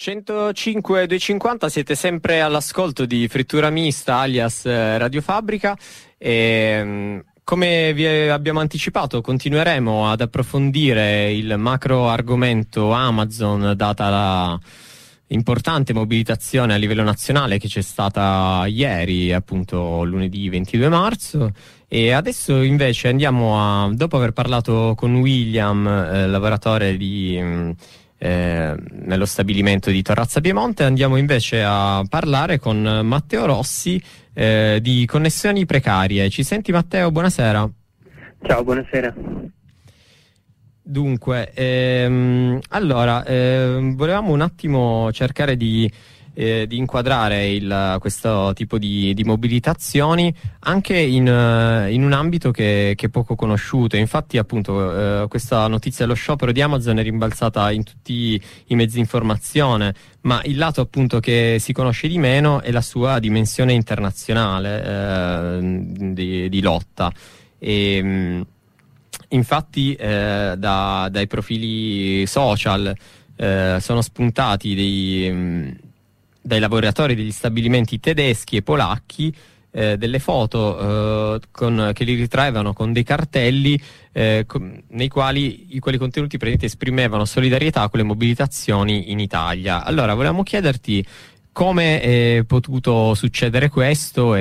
105 250, siete sempre all'ascolto di Frittura Mista alias Radio Fabbrica e come vi abbiamo anticipato continueremo ad approfondire il macro argomento Amazon data la importante mobilitazione a livello nazionale che c'è stata ieri, appunto lunedì 22 marzo. E adesso invece andiamo dopo aver parlato con William, lavoratore nello stabilimento di Torrazza Piemonte, andiamo invece a parlare con Matteo Rossi di Connessioni Precarie. Ci senti, Matteo? Buonasera. Ciao, buonasera. Dunque, volevamo un attimo cercare di inquadrare questo tipo di mobilitazioni anche in un ambito che è poco conosciuto. Infatti, appunto, questa notizia dello sciopero di Amazon è rimbalzata in tutti i mezzi di informazione, ma il lato appunto che si conosce di meno è la sua dimensione internazionale di lotta. Infatti dai profili social sono spuntati dai lavoratori degli stabilimenti tedeschi e polacchi delle foto che li ritraevano con dei cartelli nei quali i contenuti praticamente esprimevano solidarietà con le mobilitazioni in Italia. Allora, volevamo chiederti come è potuto succedere questo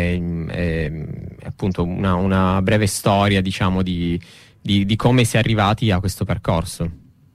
e appunto una breve storia, diciamo, di come si è arrivati a questo percorso.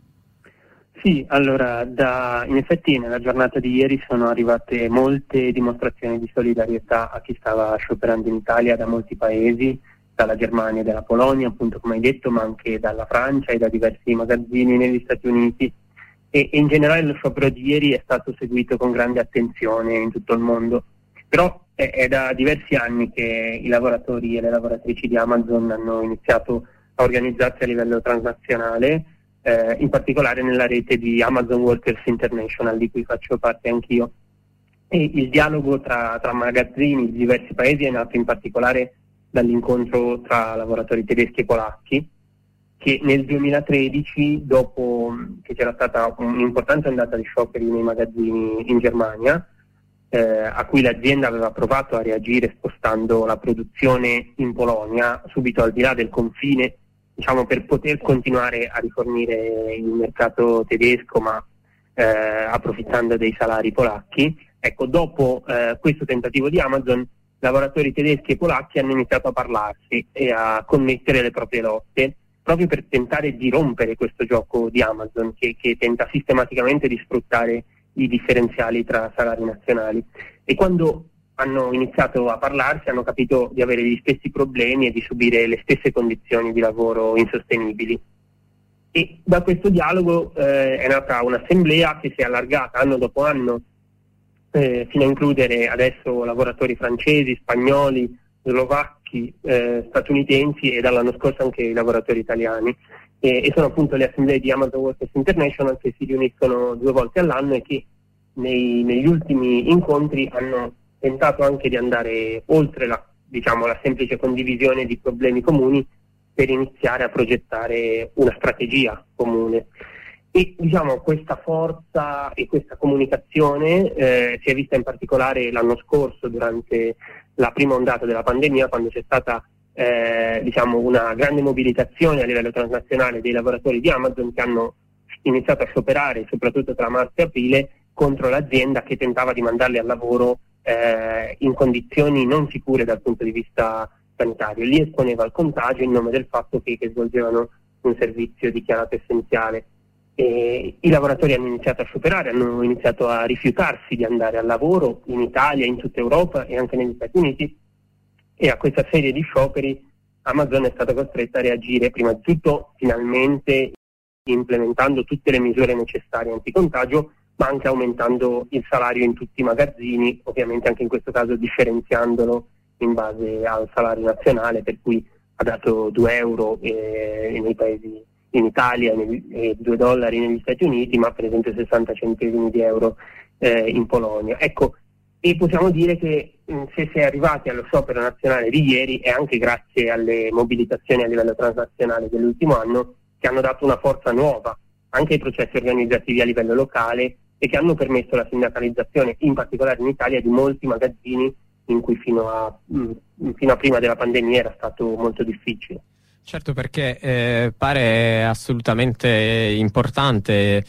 Sì, allora, in effetti nella giornata di ieri sono arrivate molte dimostrazioni di solidarietà a chi stava scioperando in Italia da molti paesi, dalla Germania e dalla Polonia, appunto come hai detto, ma anche dalla Francia e da diversi magazzini negli Stati Uniti. E in generale lo sciopero di ieri è stato seguito con grande attenzione in tutto il mondo. Però è da diversi anni che i lavoratori e le lavoratrici di Amazon hanno iniziato a organizzarsi a livello transnazionale, in particolare nella rete di Amazon Workers International, di cui faccio parte anch'io. E il dialogo tra magazzini di diversi paesi è nato in particolare dall'incontro tra lavoratori tedeschi e polacchi, che nel 2013, dopo che c'era stata un'importante ondata di scioperi nei magazzini in Germania, a cui l'azienda aveva provato a reagire spostando la produzione in Polonia, subito al di là del confine, diciamo, per poter continuare a rifornire il mercato tedesco, ma approfittando dei salari polacchi. Ecco, dopo questo tentativo di Amazon, lavoratori tedeschi e polacchi hanno iniziato a parlarsi e a connettere le proprie lotte, proprio per tentare di rompere questo gioco di Amazon che tenta sistematicamente di sfruttare i differenziali tra salari nazionali. E quando hanno iniziato a parlarsi hanno capito di avere gli stessi problemi e di subire le stesse condizioni di lavoro insostenibili. E da questo dialogo è nata un'assemblea che si è allargata anno dopo anno fino a includere adesso lavoratori francesi, spagnoli, slovacchi, statunitensi e dall'anno scorso anche i lavoratori italiani. E sono appunto le assemblee di Amazon Workers International che si riuniscono 2 volte all'anno e che negli ultimi incontri hanno tentato anche di andare oltre la semplice condivisione di problemi comuni per iniziare a progettare una strategia comune. E questa forza e questa comunicazione si è vista in particolare l'anno scorso durante la prima ondata della pandemia, quando c'è stata una grande mobilitazione a livello transnazionale dei lavoratori di Amazon che hanno iniziato a scioperare soprattutto tra marzo e aprile contro l'azienda che tentava di mandarli al lavoro in condizioni non sicure dal punto di vista sanitario. Li esponeva al contagio in nome del fatto che svolgevano un servizio dichiarato essenziale. E i lavoratori hanno iniziato a scioperare, hanno iniziato a rifiutarsi di andare al lavoro in Italia, in tutta Europa e anche negli Stati Uniti, e a questa serie di scioperi Amazon è stata costretta a reagire prima di tutto finalmente implementando tutte le misure necessarie anticontagio, ma anche aumentando il salario in tutti i magazzini, ovviamente anche in questo caso differenziandolo in base al salario nazionale, per cui ha dato 2 euro nei paesi in Italia e $2 negli Stati Uniti, ma per esempio 60 centesimi di euro in Polonia. Ecco, e possiamo dire che se si è arrivati allo sciopero nazionale di ieri è anche grazie alle mobilitazioni a livello transnazionale dell'ultimo anno, che hanno dato una forza nuova anche ai processi organizzativi a livello locale e che hanno permesso la sindacalizzazione, in particolare in Italia, di molti magazzini in cui fino a prima della pandemia era stato molto difficile. Certo, perché pare assolutamente importante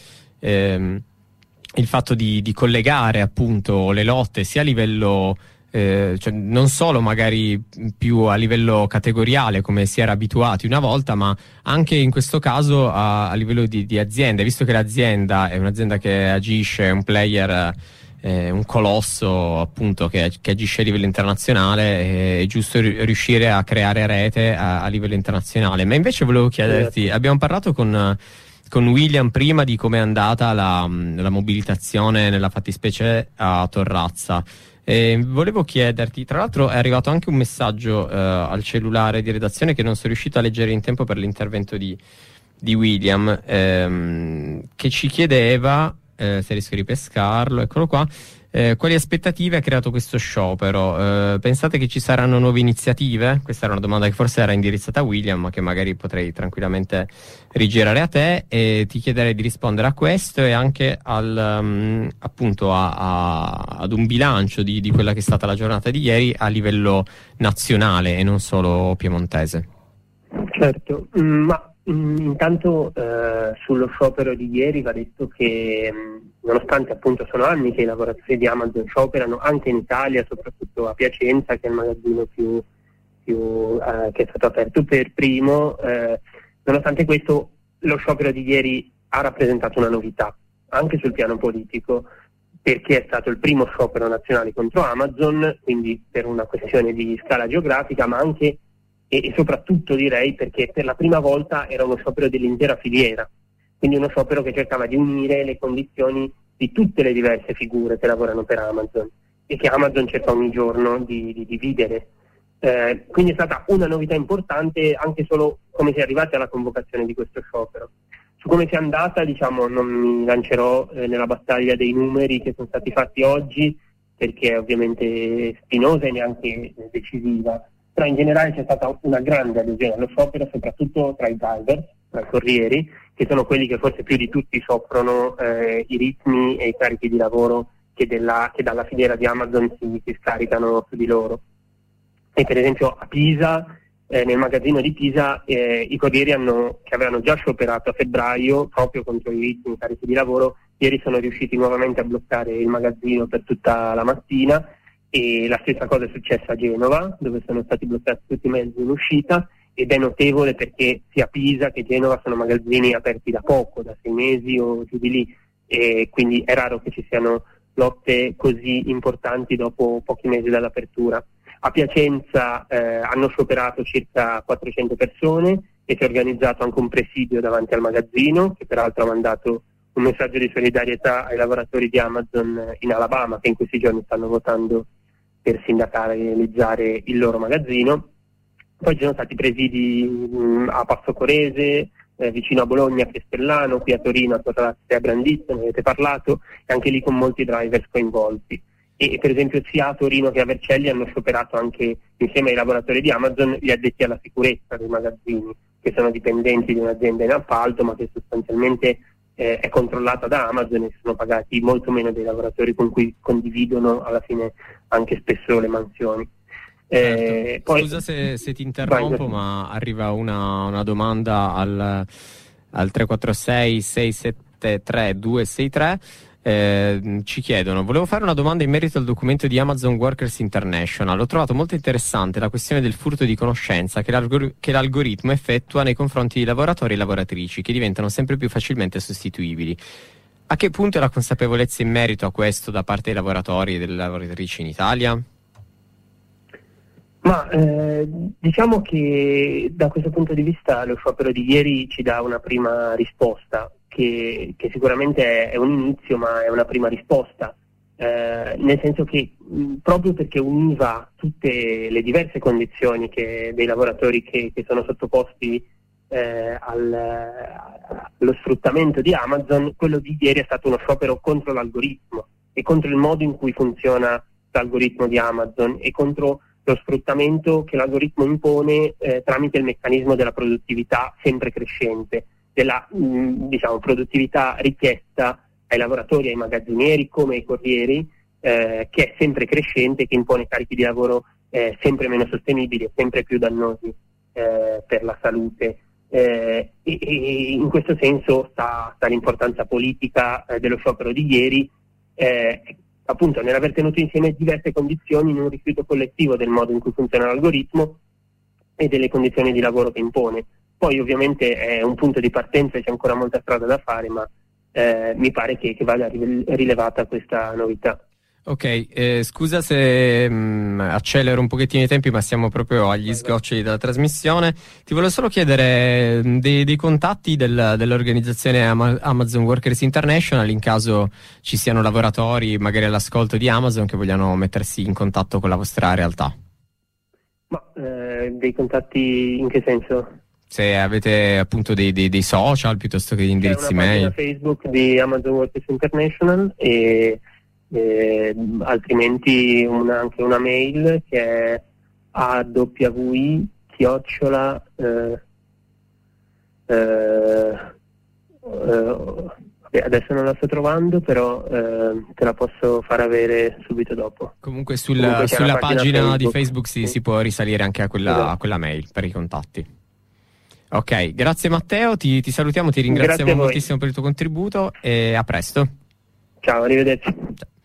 il fatto di collegare appunto le lotte sia a livello cioè non solo magari più a livello categoriale come si era abituati una volta, ma anche in questo caso a livello di aziende, visto che l'azienda è un'azienda che agisce, è un player, un colosso appunto che agisce a livello internazionale, è giusto riuscire a creare rete a livello internazionale. Ma invece volevo chiederti, abbiamo parlato con William prima di come è andata la mobilitazione nella fattispecie a Torrazza. Volevo chiederti, tra l'altro è arrivato anche un messaggio al cellulare di redazione che non sono riuscito a leggere in tempo per l'intervento di William, che ci chiedeva, se riesco a ripescarlo, eccolo qua, quali aspettative ha creato questo sciopero? Pensate che ci saranno nuove iniziative? Questa era una domanda che forse era indirizzata a William, ma che magari potrei tranquillamente rigirare a te, e ti chiederei di rispondere a questo e anche appunto ad un bilancio di quella che è stata la giornata di ieri a livello nazionale e non solo piemontese. Certo, ma intanto sullo sciopero di ieri va detto che nonostante appunto sono anni che i lavoratori di Amazon scioperano anche in Italia, soprattutto a Piacenza, che è il magazzino che è stato aperto per primo, nonostante questo lo sciopero di ieri ha rappresentato una novità anche sul piano politico, perché è stato il primo sciopero nazionale contro Amazon, quindi per una questione di scala geografica, ma anche e soprattutto direi perché per la prima volta era uno sciopero dell'intera filiera, quindi uno sciopero che cercava di unire le condizioni di tutte le diverse figure che lavorano per Amazon e che Amazon cerca ogni giorno di dividere. Quindi è stata una novità importante anche solo come si è arrivati alla convocazione di questo sciopero. Su come sia andata, diciamo, non mi lancerò nella battaglia dei numeri che sono stati fatti oggi, perché è ovviamente spinosa e neanche decisiva. Però in generale c'è stata una grande adesione allo sciopero, soprattutto tra i driver, tra i corrieri, che sono quelli che forse più di tutti soffrono i ritmi e i carichi di lavoro che dalla filiera di Amazon si scaricano su di loro. E per esempio a Pisa, nel magazzino di Pisa, i corrieri che avevano già scioperato a febbraio proprio contro i ritmi e i carichi di lavoro, ieri sono riusciti nuovamente a bloccare il magazzino per tutta la mattina. E la stessa cosa è successa a Genova, dove sono stati bloccati tutti i mezzi in uscita, ed è notevole perché sia Pisa che Genova sono magazzini aperti da poco, da 6 mesi o giù di lì, e quindi è raro che ci siano lotte così importanti dopo pochi mesi dall'apertura. A Piacenza hanno scioperato circa 400 persone e si è organizzato anche un presidio davanti al magazzino, che peraltro ha mandato un messaggio di solidarietà ai lavoratori di Amazon in Alabama, che in questi giorni stanno votando per sindacalizzare il loro magazzino. Poi ci sono stati presidi a Passo Corese, vicino a Bologna, a Castellano, qui a Torino, a Torrazza e a Brandizzo, ne avete parlato, e anche lì con molti drivers coinvolti. E per esempio sia a Torino che a Vercelli hanno scioperato anche insieme ai lavoratori di Amazon gli addetti alla sicurezza dei magazzini, che sono dipendenti di un'azienda in appalto, ma che sostanzialmente è controllata da Amazon e sono pagati molto meno dei lavoratori con cui condividono alla fine anche spesso le mansioni. Certo. Poi, scusa se ti interrompo, ma arriva una domanda al 346 673 263. Ci chiedono: volevo fare una domanda in merito al documento di Amazon Workers International. Ho trovato molto interessante la questione del furto di conoscenza che l'algoritmo effettua nei confronti di lavoratori e lavoratrici che diventano sempre più facilmente sostituibili. A che punto è la consapevolezza in merito a questo da parte dei lavoratori e delle lavoratrici in Italia? Ma diciamo che da questo punto di vista lo sciopero di ieri ci dà una prima risposta, che sicuramente è un inizio, ma è una prima risposta, nel senso che proprio perché univa tutte le diverse condizioni dei lavoratori che sono sottoposti allo sfruttamento di Amazon, quello di ieri è stato uno sciopero contro l'algoritmo e contro il modo in cui funziona l'algoritmo di Amazon e contro lo sfruttamento che l'algoritmo impone tramite il meccanismo della produttività sempre crescente, della produttività richiesta ai lavoratori, ai magazzinieri come ai corrieri, che è sempre crescente, che impone carichi di lavoro sempre meno sostenibili e sempre più dannosi per la salute. E in questo senso sta l'importanza politica dello sciopero di ieri, appunto nell'aver tenuto insieme diverse condizioni in un rifiuto collettivo del modo in cui funziona l'algoritmo e delle condizioni di lavoro che impone. Poi ovviamente è un punto di partenza e c'è ancora molta strada da fare, ma mi pare che vada rilevata questa novità. Ok, scusa se accelero un pochettino i tempi, ma siamo proprio agli sgoccioli della trasmissione. Ti volevo solo chiedere dei contatti dell'organizzazione Amazon Workers International, in caso ci siano lavoratori magari all'ascolto di Amazon che vogliano mettersi in contatto con la vostra realtà. Ma dei contatti in che senso? Se avete appunto dei social piuttosto che di indirizzi mail. C'è una pagina Facebook di Amazon Workers International e altrimenti anche una mail che è AWI chiocciola adesso non la sto trovando, però te la posso far avere subito dopo. Comunque sulla pagina di Facebook si può risalire anche a quella mail per i contatti. Ok, grazie Matteo, ti salutiamo, ti ringraziamo moltissimo per il tuo contributo e a presto. Ciao, arrivederci. Ciao.